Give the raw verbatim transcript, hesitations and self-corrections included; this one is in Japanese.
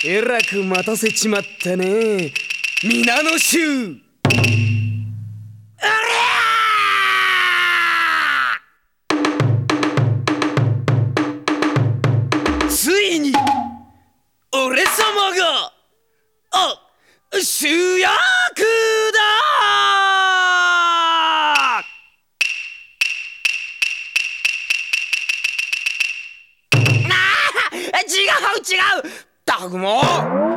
えらく待たせちまったね、皆の衆。ついに俺様があ主役だ。あ違う違う、たくも